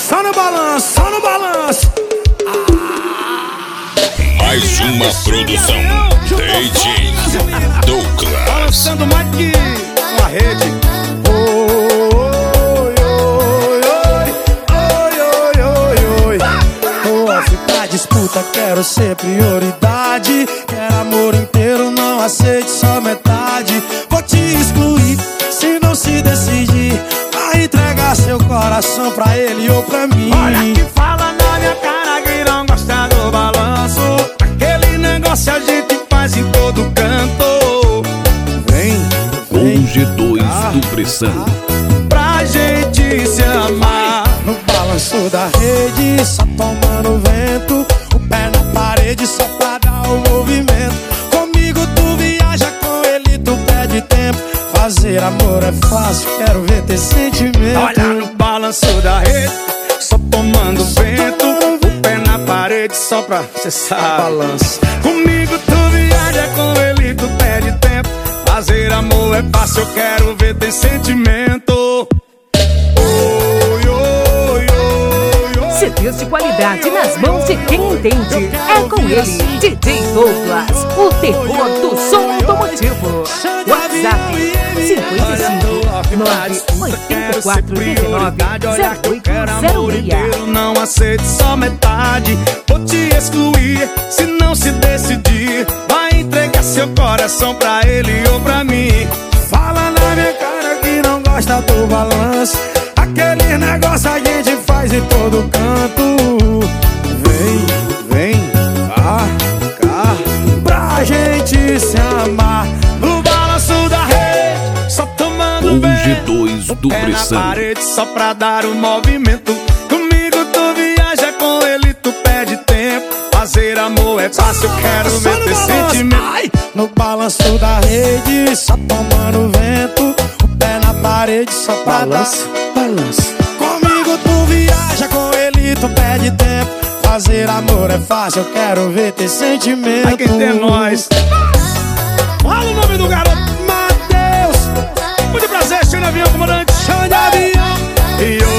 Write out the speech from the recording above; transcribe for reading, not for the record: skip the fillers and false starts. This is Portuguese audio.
Só no balanço, só no balanço. Mais uma produção DJ Douglas. Balançando mais que uma rede. Pra disputa quero ser prioridade. Quero amor inteiro, não aceite só metade. Vou te excluir se não se decidir. Vai entregar seu coração pra ele ou pra mim. Olha que fala na minha cara que não gosta do balanço. Aquele negócio a gente faz em todo canto. Vem, vem Com G2 do Pressão. pra gente se amar. No balanço da rede, só tomando vento. O pé na parede só pra dar o movimento. Comigo tu viaja, com ele tu perde tempo. Fazer amor é fácil, quero ver ter sentimento. Olha no balanço da rede, só tomando vento. O pé na parede só pra, cê sabe, balanço. Comigo tu viaja, com ele tu perde tempo. Fazer amor é fácil, eu quero ver ter sentimento. CDs de qualidade nas mãos de quem entende. É com ele, DJ Douglas, o terror do som automotivo. WhatsApp 55 984 19 0806. Não aceito só metade. Vou te excluir se não se decidir. Vai entregar seu coração pra ele ou pra mim. Fala na minha cara que não gosta do balanço. Aquele negócio a gente faz em todo canto. Vem, vem, cá, pra gente se amar. No balanço da rede, só tomando Com vento. G2 do Pé na Pressão. parede só pra dar o movimento. Comigo tu viaja, com ele tu perde tempo. Fazer amor é fácil, quero ver ter sentimento. Ai, no balanço da rede, só tomando vento. O pé na parede só pra Balanço, balanço. Comigo tu viaja, com ele tu perde tempo. Fazer amor é fácil, eu quero ver ter sentimento. Ai, quem tem nós. Fala o nome do garoto, Matheus. Muito prazer, cheio de avião, comandante, chama de avião. E